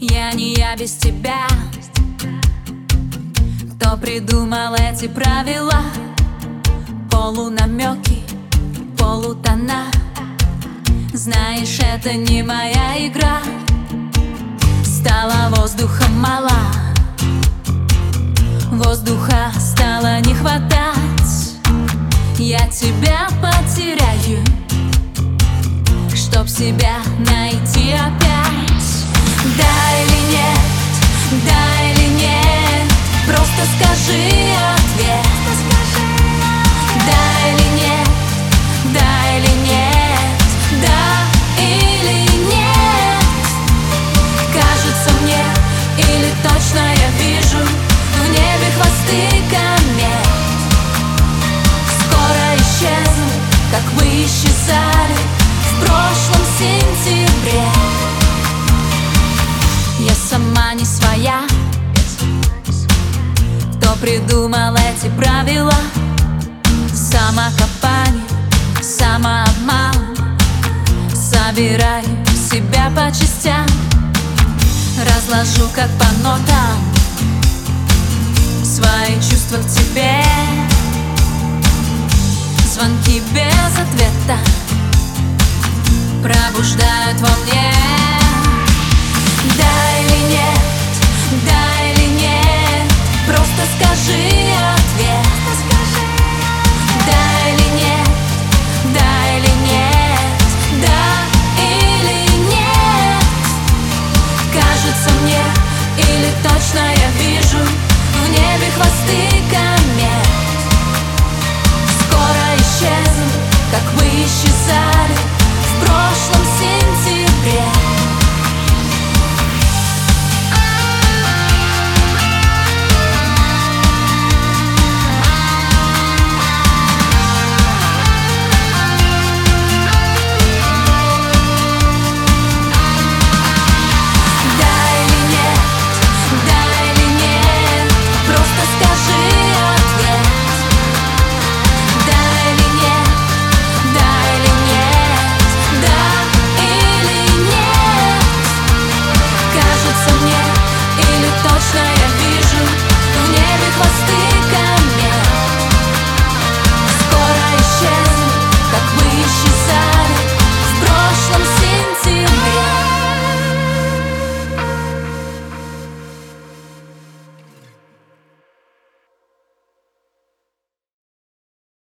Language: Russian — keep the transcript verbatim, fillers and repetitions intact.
Я не я без тебя. Кто придумал эти правила? Полунамеки, полутона. Знаешь, это не моя игра. Стало воздуха мало, воздуха стало не хватать. Я тебя потеряю, чтоб себя найти опять. Да или нет, да или нет, просто скажи ответ. Да или нет, да или нет, да или нет. Кажется мне, или точно я вижу в небе хвосты комет. Скоро исчезнут, как мы исчезали в прошлом сентябре. Я сама не своя. Кто придумал эти правила? Самокопание, самообман. Собираю себя по частям, разложу как по нотам свои чувства к тебе. Звонки без ответа пробуждают во мне. Да или нет, да или нет, просто скажи.